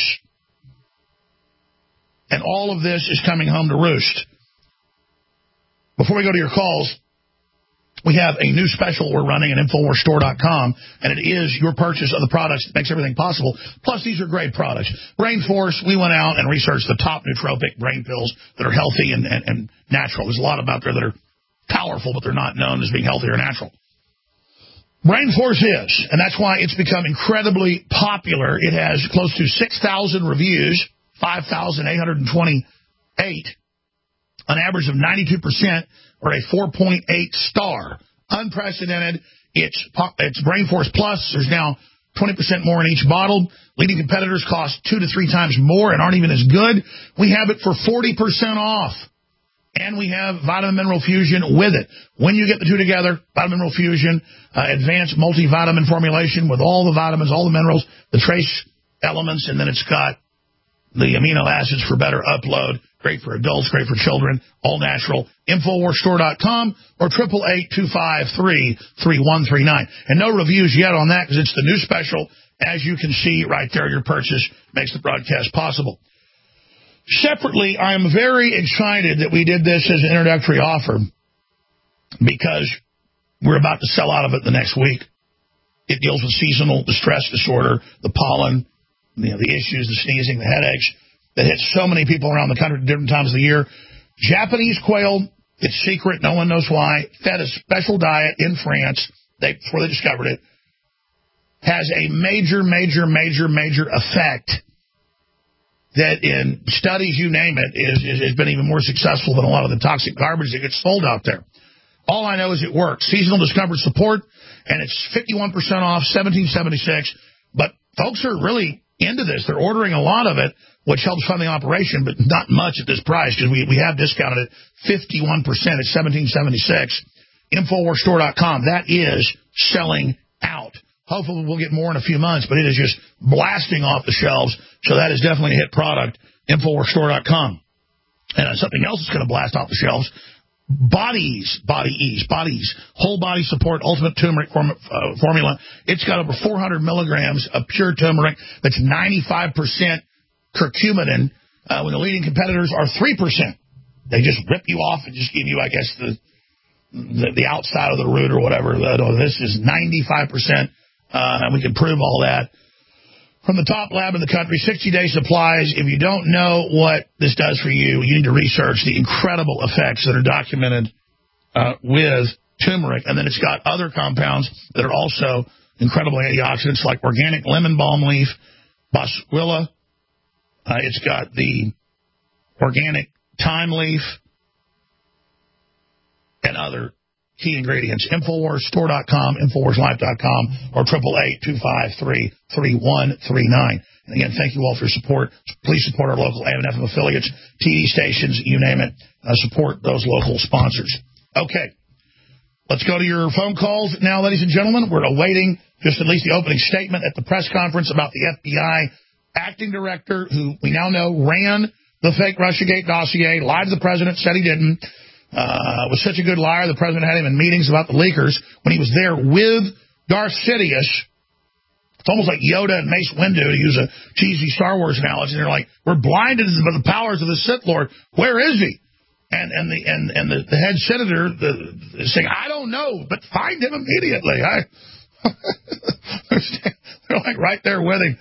And all of this is coming home to roost. Before we go to your calls, we have a new special we're running at InfoWarsStore.com, and it is your purchase of the products that makes everything possible. Plus, these are great products. Brain Force, we went out and researched the top nootropic brain pills that are healthy and natural. There's a lot about there that are powerful, but they're not known as being healthy or natural. Brain Force is, and that's why it's become incredibly popular. It has close to 6,000 reviews, 5,828, an average of 92%, or a 4.8 star. Unprecedented. It's Brain Force Plus. There's now 20% more in each bottle. Leading competitors cost 2 to 3 times more and aren't even as good. We have it for 40% off. And we have Vitamin Mineral Fusion with it. When you get the two together, Vitamin Mineral Fusion, advanced multivitamin formulation with all the vitamins, all the minerals, the trace elements, and then it's got the amino acids for better upload. Great for adults, great for children, all natural. InfoWarsStore.com or 888-253-3139. And no reviews yet on that because it's the new special. As you can see right there, your purchase makes the broadcast possible. Separately, I am very excited that we did this as an introductory offer because we're about to sell out of it the next week. It deals with seasonal distress disorder, the pollen, the issues, the sneezing, the headaches that hit so many people around the country at different times of the year. Japanese quail, it's secret, no one knows why, fed a special diet in France before they discovered it, has a major effect that in studies, you name it, has been even more successful than a lot of the toxic garbage that gets sold out there. All I know is it works. Seasonal discomfort support, and it's 51% off, $17.76. But folks are really into this. They're ordering a lot of it, which helps fund the operation, but not much at this price because we have discounted it 51% at $17.76. InfoWarsStore.com. That is selling out. Hopefully we'll get more in a few months, but it is just blasting off the shelves. So that is definitely a hit product, InfoWarsStore.com. And something else is going to blast off the shelves. Body Ease, whole body support, ultimate turmeric formula. It's got over 400 milligrams of pure turmeric. That's 95% curcumin. When the leading competitors are 3%. They just rip you off and just give you, I guess, the outside of the root or whatever. This is 95%. And we can prove all that. From the top lab in the country, 60-day supplies. If you don't know what this does for you, you need to research the incredible effects that are documented with turmeric. And then it's got other compounds that are also incredible antioxidants, like organic lemon balm leaf, boswellia. It's got the organic thyme leaf and other key ingredients. InfoWarsStore.com, InfoWarsLife.com, or 888-253-3139. And again, thank you all for your support. Please support our local AM and FM affiliates, TV stations, you name it. Support those local sponsors. Okay. Let's go to your phone calls now, ladies and gentlemen. We're awaiting just at least the opening statement at the press conference about the FBI acting director, who we now know ran the fake Russiagate dossier, lied to the president, said he didn't. Was such a good liar, the president had him in meetings about the leakers when he was there with Darth Sidious. It's almost like Yoda and Mace Windu, to use a cheesy Star Wars analogy. And they're like, we're blinded by the powers of the Sith Lord. Where is he? And the head senator is saying, I don't know, but find him immediately. They're like right there with him.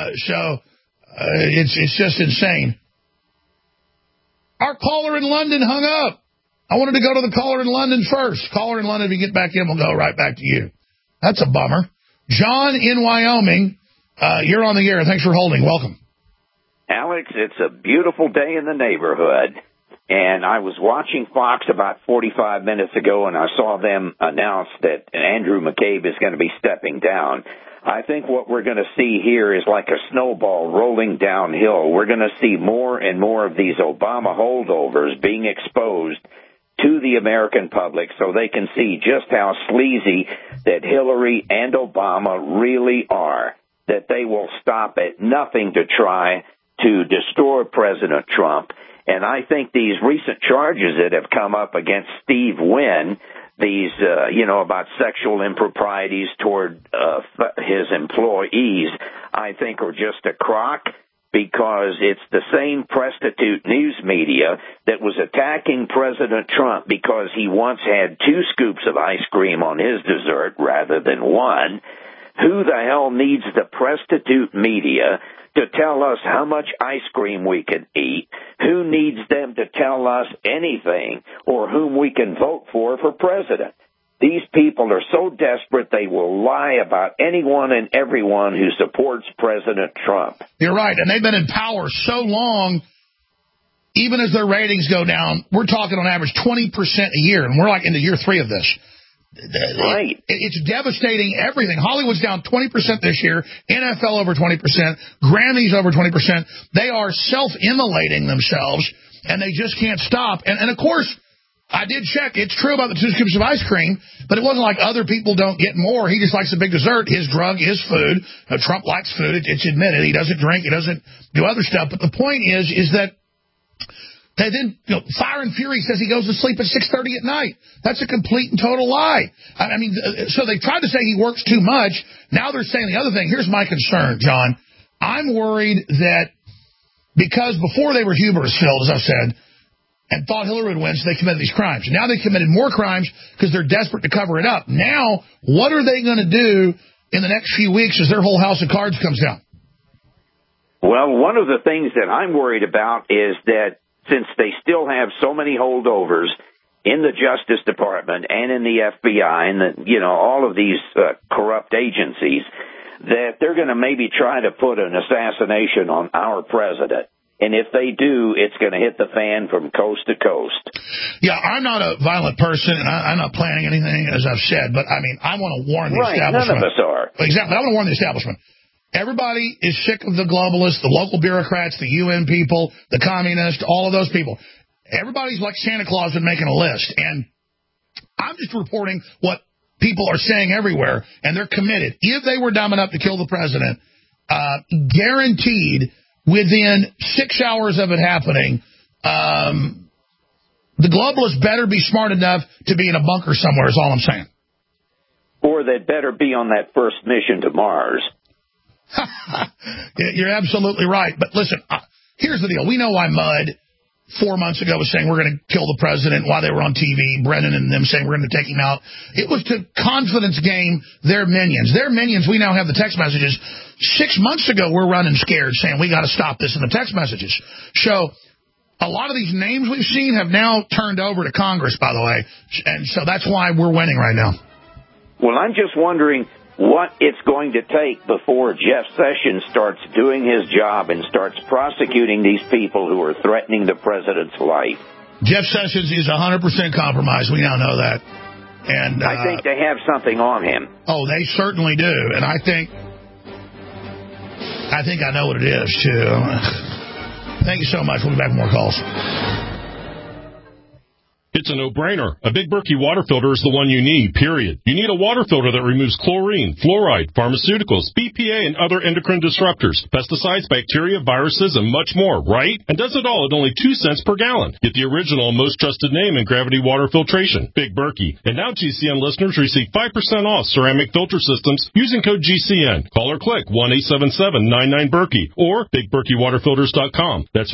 It's just insane. Our caller in London hung up. I wanted to go to the caller in London first. Caller in London, if you get back in, we'll go right back to you. That's a bummer. John in Wyoming, you're on the air. Thanks for holding. Welcome. Alex, it's a beautiful day in the neighborhood. And I was watching Fox about 45 minutes ago, and I saw them announce that Andrew McCabe is going to be stepping down. I think what we're going to see here is like a snowball rolling downhill. We're going to see more and more of these Obama holdovers being exposed to the American public so they can see just how sleazy that Hillary and Obama really are, that they will stop at nothing to try to destroy President Trump. And I think these recent charges that have come up against Steve Wynn, these, about sexual improprieties toward his employees, I think are just a crock, because it's the same prostitute news media that was attacking President Trump because he once had 2 scoops of ice cream on his dessert rather than 1. Who the hell needs the prostitute media to tell us how much ice cream we can eat? Who needs them to tell us anything or whom we can vote for president? These people are so desperate they will lie about anyone and everyone who supports President Trump. You're right, and they've been in power so long, even as their ratings go down, we're talking on average 20% a year, and we're like into year 3 of this. Right. It's devastating everything. Hollywood's down 20% this year, NFL over 20%, Grammys over 20%. They are self-immolating themselves, and they just can't stop. And of course, I did check. It's true about the 2 scoops of ice cream, but it wasn't like other people don't get more. He just likes a big dessert. His drug is food. Trump likes food. It's admitted. He doesn't drink. He doesn't do other stuff. But the point is that they then, Fire and Fury says he goes to sleep at 6:30 at night. That's a complete and total lie. I mean, so they tried to say he works too much. Now they're saying the other thing. Here's my concern, John. I'm worried that because before they were hubris filled, as I said, and thought Hillary would win, so they committed these crimes. Now they committed more crimes because they're desperate to cover it up. Now, what are they going to do in the next few weeks as their whole house of cards comes down? Well, one of the things that I'm worried about is that since they still have so many holdovers in the Justice Department and in the FBI and all of these corrupt agencies, that they're going to maybe try to put an assassination on our president. And if they do, it's going to hit the fan from coast to coast. Yeah, I'm not a violent person, and I'm not planning anything, as I've said. But, I mean, I want to warn the establishment. None of us are. Exactly. I want to warn the establishment. Everybody is sick of the globalists, the local bureaucrats, the UN people, the communists, all of those people. Everybody's like Santa Claus and making a list. And I'm just reporting what people are saying everywhere, and they're committed. If they were dumb enough to kill the president, guaranteed within 6 hours of it happening, the globalists better be smart enough to be in a bunker somewhere, is all I'm saying. Or they'd better be on that first mission to Mars. You're absolutely right. But listen, here's the deal. We know why Mudd 4 months ago was saying we're going to kill the president, why they were on TV, Brennan and them saying we're going to take him out. It was to confidence game their minions. Their minions, we now have the text messages. 6 months ago, we're running scared saying we got to stop this in the text messages. So a lot of these names we've seen have now turned over to Congress, by the way. And so that's why we're winning right now. Well, I'm just wondering what it's going to take before Jeff Sessions starts doing his job and starts prosecuting these people who are threatening the president's life. Jeff Sessions is 100% compromised. We now know that. And I think they have something on him. Oh, they certainly do. And I think I know what it is, too. Thank you so much. We'll be back with more calls. It's a no-brainer. A Big Berkey water filter is the one you need, period. You need a water filter that removes chlorine, fluoride, pharmaceuticals, BPA, and other endocrine disruptors, pesticides, bacteria, viruses, and much more, right? And does it all at only 2 cents per gallon. Get the original and most trusted name in gravity water filtration, Big Berkey. And now GCN listeners receive 5% off ceramic filter systems using code GCN. Call or click 1-877-99-BERKEY or BigBerkeyWaterFilters.com. That's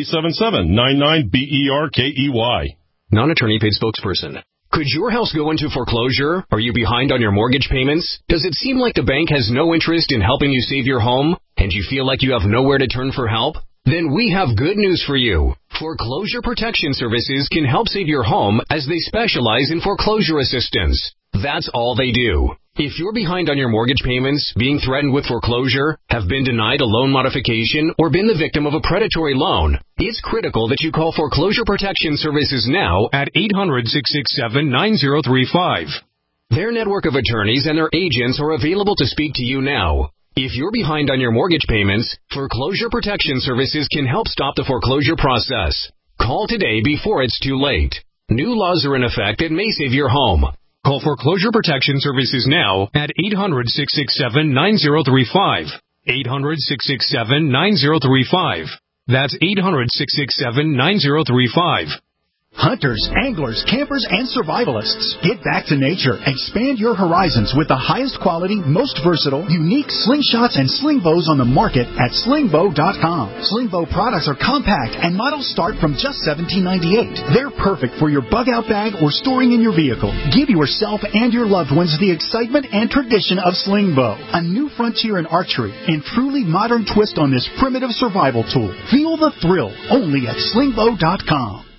1-877-99-BERKEY. Non-attorney paid spokesperson. Could your house go into foreclosure? Are you behind on your mortgage payments? Does it seem like the bank has no interest in helping you save your home? And you feel like you have nowhere to turn for help? Then we have good news for you. Foreclosure Protection Services can help save your home as they specialize in foreclosure assistance. That's all they do. If you're behind on your mortgage payments, being threatened with foreclosure, have been denied a loan modification, or been the victim of a predatory loan, it's critical that you call Foreclosure Protection Services now at 800-667-9035. Their network of attorneys and their agents are available to speak to you now. If you're behind on your mortgage payments, Foreclosure Protection Services can help stop the foreclosure process. Call today before it's too late. New laws are in effect that may save your home. Call Foreclosure Protection Services now at 800-667-9035. 800-667-9035. That's 800-667-9035. Hunters, anglers, campers, and survivalists. Get back to nature. Expand your horizons with the highest quality, most versatile, unique slingshots and sling bows on the market at slingbow.com. Slingbow products are compact and models start from just $17.98. They're perfect for your bug-out bag or storing in your vehicle. Give yourself and your loved ones the excitement and tradition of Slingbow, a new frontier in archery and truly modern twist on this primitive survival tool. Feel the thrill only at slingbow.com.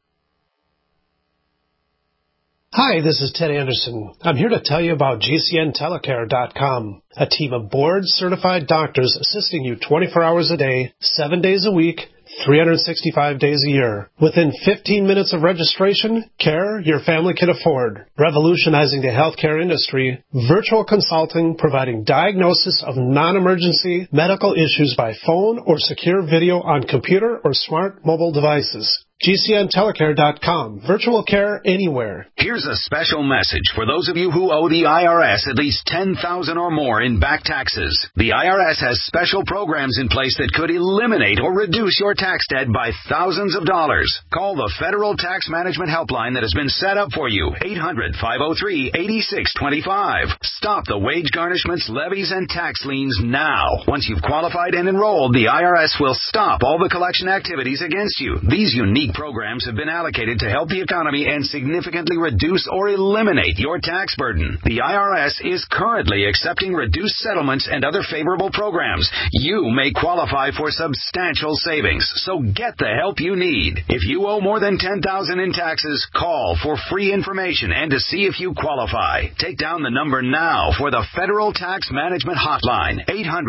Hi, this is Ted Anderson. I'm here to tell you about GCNtelecare.com, a team of board-certified doctors assisting you 24 hours a day, 7 days a week, 365 days a year. Within 15 minutes of registration, care your family can afford. Revolutionizing the healthcare industry, virtual consulting providing diagnosis of non-emergency medical issues by phone or secure video on computer or smart mobile devices. GCNtelecare.com. Virtual care anywhere. Here's a special message for those of you who owe the IRS at least $10,000 or more in back taxes. The IRS has special programs in place that could eliminate or reduce your tax debt by thousands of dollars. Call the Federal Tax Management Helpline that has been set up for you. 800-503-8625. Stop the wage garnishments, levies, and tax liens now. Once you've qualified and enrolled, the IRS will stop all the collection activities against you. These unique programs have been allocated to help the economy and significantly reduce or eliminate your tax burden. The IRS is currently accepting reduced settlements and other favorable programs. You may qualify for substantial savings, so get the help you need. If you owe more than $10,000 in taxes, call for free information and to see if you qualify. Take down the number now for the Federal Tax Management Hotline,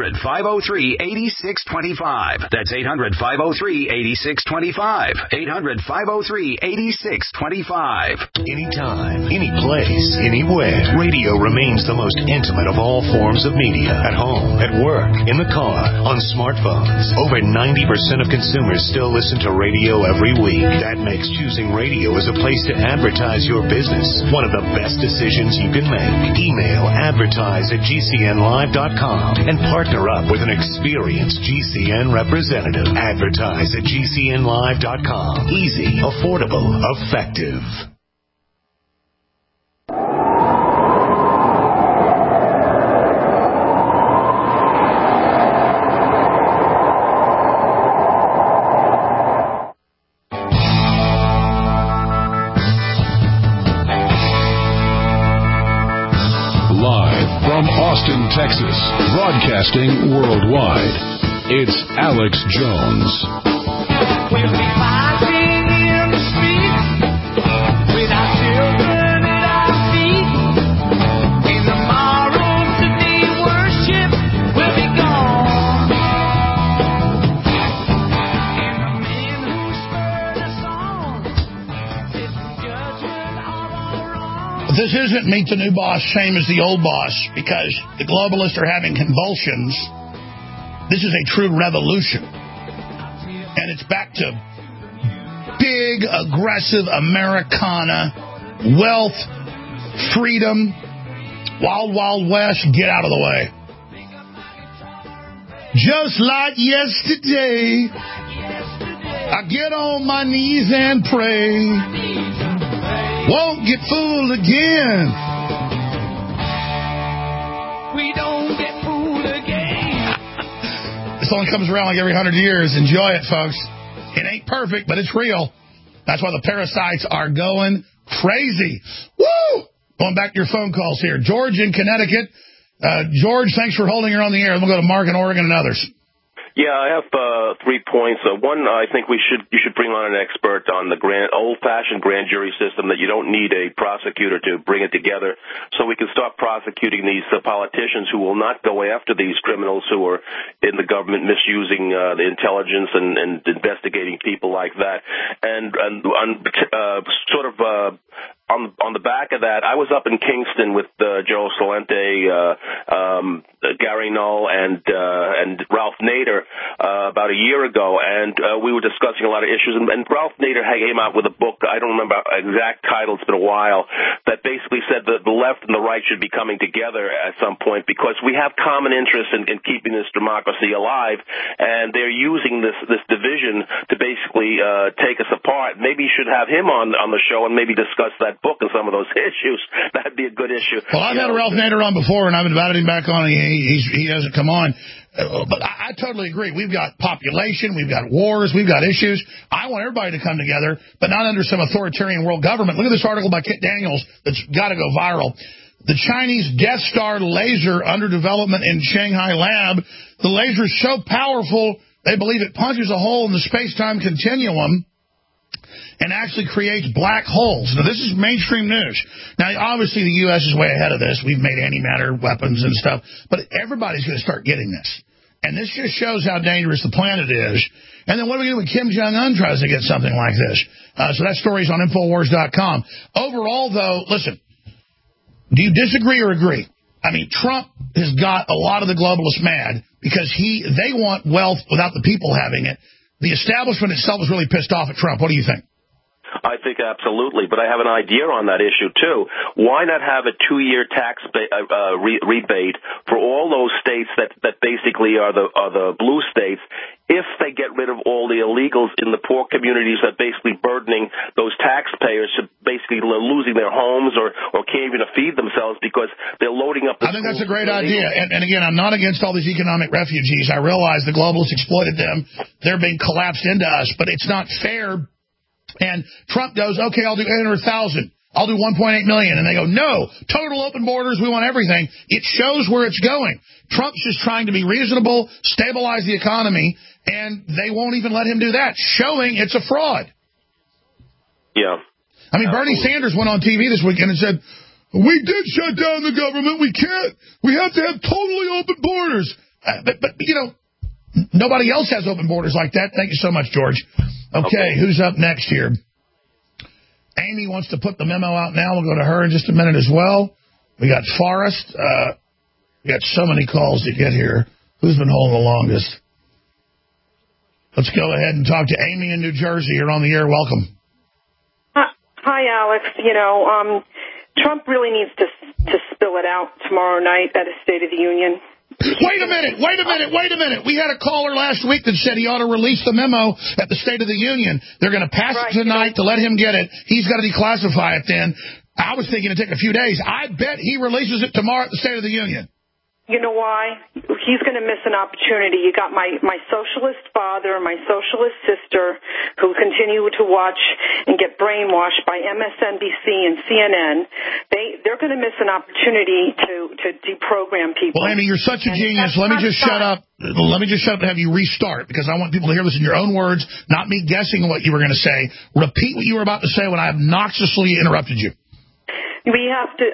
800-503-8625. That's 800-503-8625. 800-503-8625. Anytime, any place, anywhere. Radio remains the most intimate of all forms of media. At home, at work, in the car, on smartphones. Over 90% of consumers still listen to radio every week. That makes choosing radio as a place to advertise your business one of the best decisions you can make. Email advertise@gcnlive.com and partner up with an experienced GCN representative. Advertise at gcnlive.com. Easy, affordable, effective. Live from Austin, Texas, broadcasting worldwide, it's Alex Jones. This isn't meet the new boss, same as the old boss, because the globalists are having convulsions. This is a true revolution. And it's back to big, aggressive Americana, wealth, freedom, wild, wild west, get out of the way. Just like yesterday, I get on my knees and pray. Won't get fooled again. We don't get fooled again. This only comes around like every 100 years. Enjoy it, folks. It ain't perfect, but it's real. That's why the parasites are going crazy. Woo! Going back to your phone calls here. George in Connecticut. George, thanks for holding her on the air. We'll go to Mark in Oregon and others. Yeah, I have 3 points. One, I think you should bring on an expert on the old-fashioned grand jury system, that you don't need a prosecutor to bring it together, so we can stop prosecuting these politicians who will not go after these criminals who are in the government misusing the intelligence and investigating people like that. And on the back of that, I was up in Kingston with Joe Salente, Gary Null, and Ralph Nader about a year ago, and we were discussing a lot of issues. And Ralph Nader came out with a book. I don't remember exact title. It's been a while. That basically said that the left and the right should be coming together at some point because we have common interests in keeping this democracy alive, and they're using this division to basically take us apart. Maybe you should have him on the show and maybe discuss that book and some of those issues. That'd be a good issue. Well, I've had Ralph Nader on before, and I've invited him back on. He hasn't come on. But I totally agree. We've got population, we've got wars, we've got issues. I want everybody to come together, but not under some authoritarian world government. Look at this article by Kit Daniels that's got to go viral. The Chinese Death Star laser under development in Shanghai lab. The laser is so powerful, they believe it punches a hole in the space-time continuum and actually creates black holes. Now, this is mainstream news. Now, obviously, the U.S. is way ahead of this. We've made antimatter weapons and stuff. But everybody's going to start getting this. And this just shows how dangerous the planet is. And then what do we do when Kim Jong-un tries to get something like this? So that story's on Infowars.com. Overall, though, listen, do you disagree or agree? I mean, Trump has got a lot of the globalists mad because they want wealth without the people having it. The establishment itself is really pissed off at Trump. What do you think? I think absolutely, but I have an idea on that issue, too. Why not have a 2-year tax rebate for all those states that basically are the blue states if they get rid of all the illegals in the poor communities that basically burdening those taxpayers to basically losing their homes or can't even feed themselves because they're loading up the I think that's a great idea. And again, I'm not against all these economic refugees. I realize the globalists exploited them. They're being collapsed into us, but it's not fair. And Trump goes, okay, I'll do 800,000. I'll do 1.8 million. And they go, no, total open borders. We want everything. It shows where it's going. Trump's just trying to be reasonable, stabilize the economy, and they won't even let him do that, showing it's a fraud. Yeah. I mean, Bernie Sanders went on TV this weekend and said, we did shut down the government. We can't. We have to have totally open borders. But you know, nobody else has open borders like that. Thank you so much, George. Okay, who's up next here? Amy wants to put the memo out now. We'll go to her in just a minute as well. We got Forrest. We got so many calls to get here. Who's been holding the longest? Let's go ahead and talk to Amy in New Jersey. You're on the air. Welcome. Hi, Alex. You know, Trump really needs to spill it out tomorrow night at a State of the Union. Wait a minute. We had a caller last week that said he ought to release the memo at the State of the Union. They're going to pass it tonight to let him get it. He's got to declassify it then. I was thinking it'd take a few days. I bet he releases it tomorrow at the State of the Union. You know why? He's going to miss an opportunity. You got my socialist father and my socialist sister who continue to watch and get brainwashed by MSNBC and CNN. They're going to miss an opportunity to deprogram people. Well, Amy, you're such a genius. Let me just shut up. Let me just shut up and have you restart, because I want people to hear this in your own words, not me guessing what you were going to say. Repeat what you were about to say when I obnoxiously interrupted you. We have to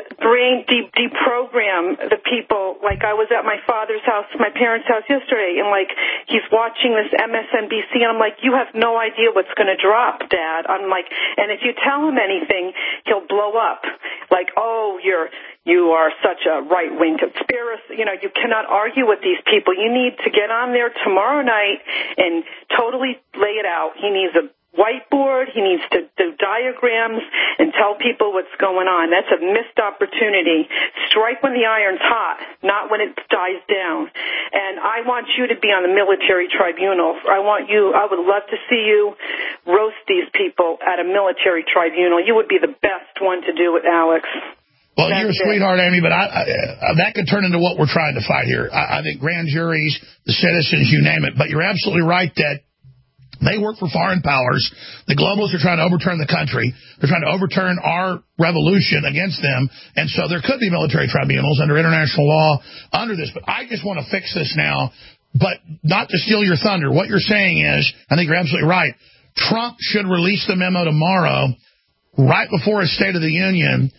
deprogram the people. Like, I was at my father's house, my parents' house yesterday, and, like, he's watching this MSNBC, and I'm like, you have no idea what's going to drop, Dad. I'm like, and if you tell him anything, he'll blow up. Like, oh, you are such a right-wing conspiracy. You know, you cannot argue with these people. You need to get on there tomorrow night and totally lay it out. He needs a whiteboard. He needs to do diagrams and tell people what's going on. That's a missed opportunity. Strike when the iron's hot, not when it dies down. And I want you to be on the military tribunal. I would love to see you roast these people at a military tribunal. You would be the best one to do it, Alex. Well, you're a sweetheart, Amy, but that could turn into what we're trying to fight here. I think grand juries, the citizens, you name it. But you're absolutely right that they work for foreign powers. The globalists are trying to overturn the country. They're trying to overturn our revolution against them. And so there could be military tribunals under international law under this. But I just want to fix this now, but not to steal your thunder. What you're saying is, I think you're absolutely right, Trump should release the memo tomorrow, right before his State of the Union,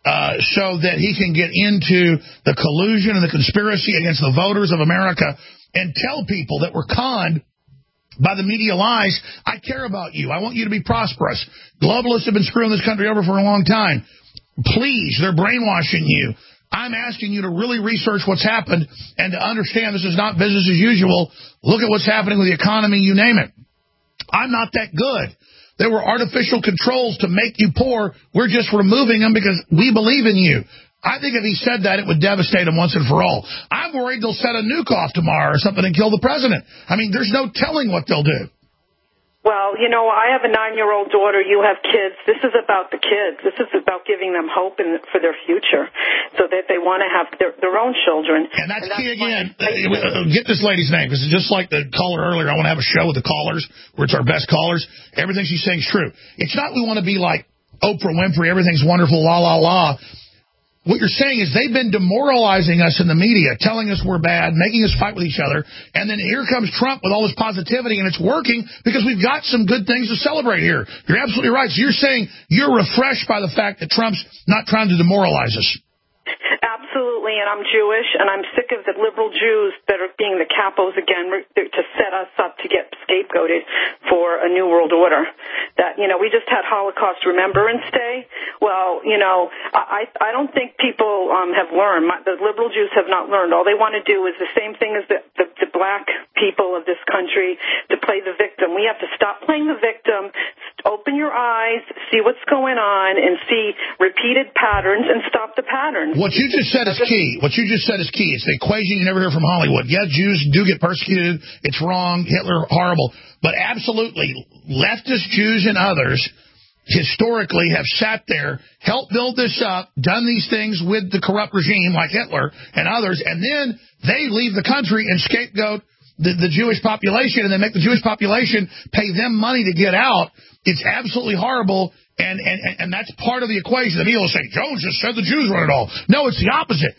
so that he can get into the collusion and the conspiracy against the voters of America and tell people that we're conned by the media lies. I care about you. I want you to be prosperous. Globalists have been screwing this country over for a long time. Please, they're brainwashing you. I'm asking you to really research what's happened and to understand this is not business as usual. Look at what's happening with the economy, you name it. I'm not that good. There were artificial controls to make you poor. We're just removing them because we believe in you. I think if he said that, it would devastate him once and for all. I'm worried they'll set a nuke off tomorrow or something and kill the president. I mean, there's no telling what they'll do. Well, you know, I have a 9-year-old daughter. You have kids. This is about the kids. This is about giving them hope for their future so that they want to have their own children. And that's key again. Get this lady's name, because just like the caller earlier, I want to have a show with the callers where it's our best callers. Everything she's saying is true. It's not we want to be like Oprah Winfrey, everything's wonderful, la, la, la. What you're saying is they've been demoralizing us in the media, telling us we're bad, making us fight with each other, and then here comes Trump with all this positivity, and it's working because we've got some good things to celebrate here. You're absolutely right. So you're saying you're refreshed by the fact that Trump's not trying to demoralize us. Absolutely, and I'm Jewish, and I'm sick of the liberal Jews that are being the capos again to set us up to get scapegoated for a new world order. That, you know, we just had Holocaust Remembrance Day. Well, you know, I don't think people have learned. The liberal Jews have not learned. All they want to do is the same thing as the black people of this country, to play the victim. We have to stop playing the victim, open your eyes, see what's going on, and see repeated patterns and stop the patterns. What you just said is key. What you just said is key. It's the equation you never hear from Hollywood. Yeah, Jews do get persecuted. It's wrong. Hitler, horrible. But absolutely, leftist Jews and others historically have sat there, helped build this up, done these things with the corrupt regime like Hitler and others, and then they leave the country and scapegoat the Jewish population, and then make the Jewish population pay them money to get out. It's absolutely horrible. And that's part of the equation. The media will say, Jones just said the Jews run it all. No, it's the opposite.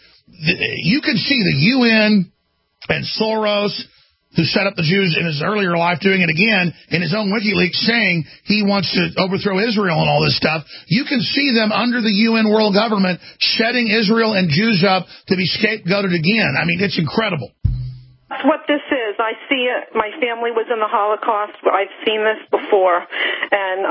You can see the UN and Soros, who set up the Jews in his earlier life, doing it again in his own WikiLeaks, saying he wants to overthrow Israel and all this stuff. You can see them under the UN world government setting Israel and Jews up to be scapegoated again. I mean, it's incredible. That's what this is. I see it. My family was in the Holocaust. I've seen this before. And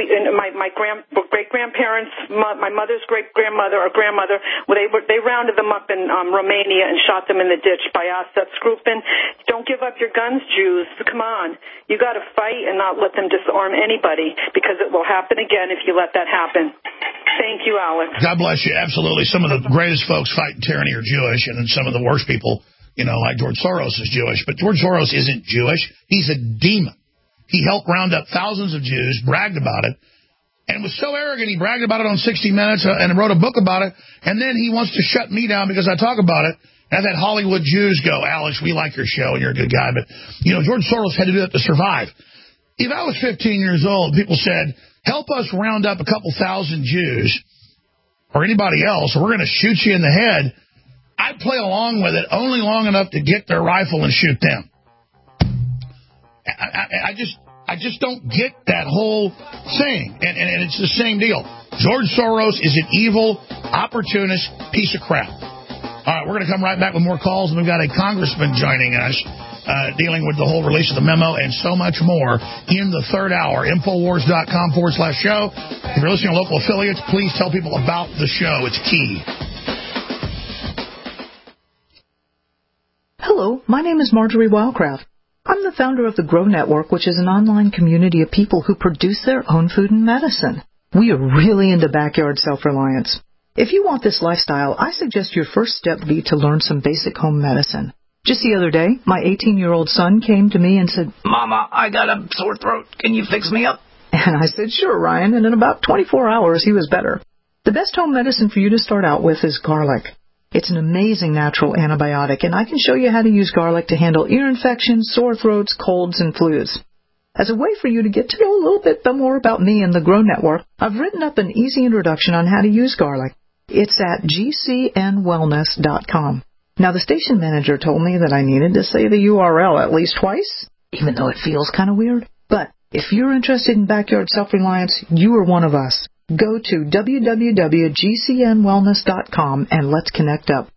my great-grandparents, my mother's great-grandmother or grandmother, they rounded them up in Romania and shot them in the ditch by Assad-Skrupin. Don't give up your guns, Jews. Come on. You got to fight and not let them disarm anybody, because it will happen again if you let that happen. Thank you, Alex. God bless you. Absolutely. Some of the greatest folks fighting tyranny are Jewish, and then some of the worst people, you know, like George Soros is Jewish. But George Soros isn't Jewish. He's a demon. He helped round up thousands of Jews, bragged about it, and was so arrogant he bragged about it on 60 Minutes and wrote a book about it, and then he wants to shut me down because I talk about it. And I've had Hollywood Jews go, Alex, we like your show and you're a good guy, but, you know, George Soros had to do that to survive. If I was 15 years old, people said, help us round up a couple thousand Jews or anybody else, or we're going to shoot you in the head, I'd play along with it only long enough to get their rifle and shoot them. I just don't get that whole thing. And it's the same deal. George Soros is an evil, opportunist piece of crap. All right, we're going to come right back with more calls. And we've got a congressman joining us, dealing with the whole release of the memo and so much more in the third hour. Infowars.com/show. If you're listening to local affiliates, please tell people about the show. It's key. Hello, my name is Marjorie Wildcraft. I'm the founder of the Grow Network, which is an online community of people who produce their own food and medicine. We are really into backyard self-reliance. If you want this lifestyle, I suggest your first step be to learn some basic home medicine. Just the other day, my 18-year-old son came to me and said, Mama, I got a sore throat. Can you fix me up? And I said, sure, Ryan, and in about 24 hours, he was better. The best home medicine for you to start out with is garlic. It's an amazing natural antibiotic, and I can show you how to use garlic to handle ear infections, sore throats, colds, and flus. As a way for you to get to know a little bit more about me and the Grow Network, I've written up an easy introduction on how to use garlic. It's at gcnwellness.com. Now, the station manager told me that I needed to say the URL at least twice, even though it feels kind of weird. But if you're interested in backyard self-reliance, you are one of us. Go to www.gcnwellness.com and let's connect up.